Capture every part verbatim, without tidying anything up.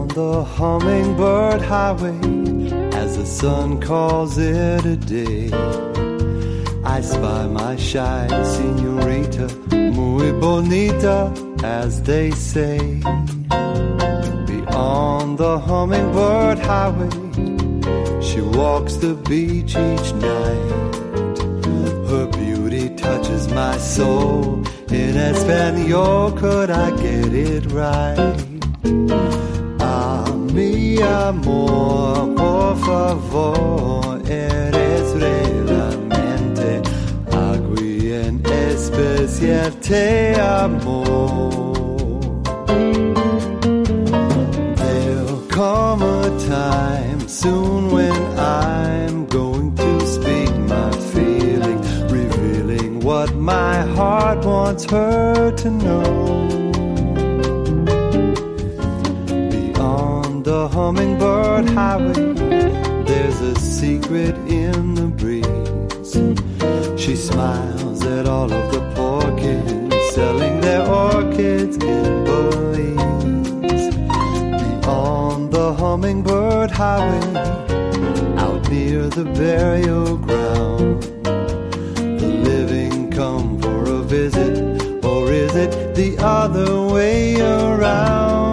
the hummingbird highway, as the sun calls it a day, I spy my shy señorita, muy bonita, as they say. Beyond the hummingbird highway, she walks the beach each night. Her beauty touches my soul. In Espanol, could I get it right? Ah, mi amor, por favor, eres realmente agui en especial te amo. There'll come a time soon when I'm going to speak my feelings, revealing what my heart wants her to know. Beyond the hummingbird highway, there's a secret in the breeze. She smiles at all of the poor kids selling their orchids in Belize. Beyond the hummingbird highway, out near the burial ground, the living come for a visit, or is it the other way around?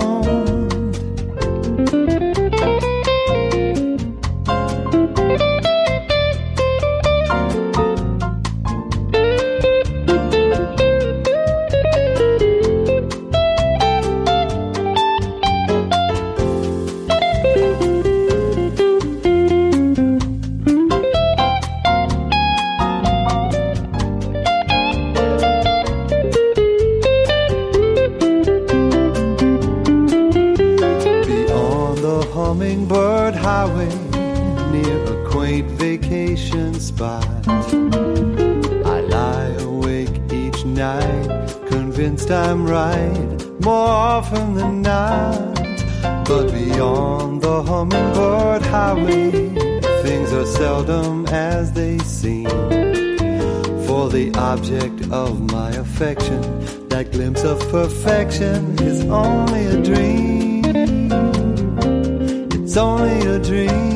Hummingbird highway, near a quaint vacation spot, I lie awake each night, convinced I'm right more often than not. But beyond the hummingbird highway, things are seldom as they seem. For the object of my affection, that glimpse of perfection is only a dream. It's only a dream.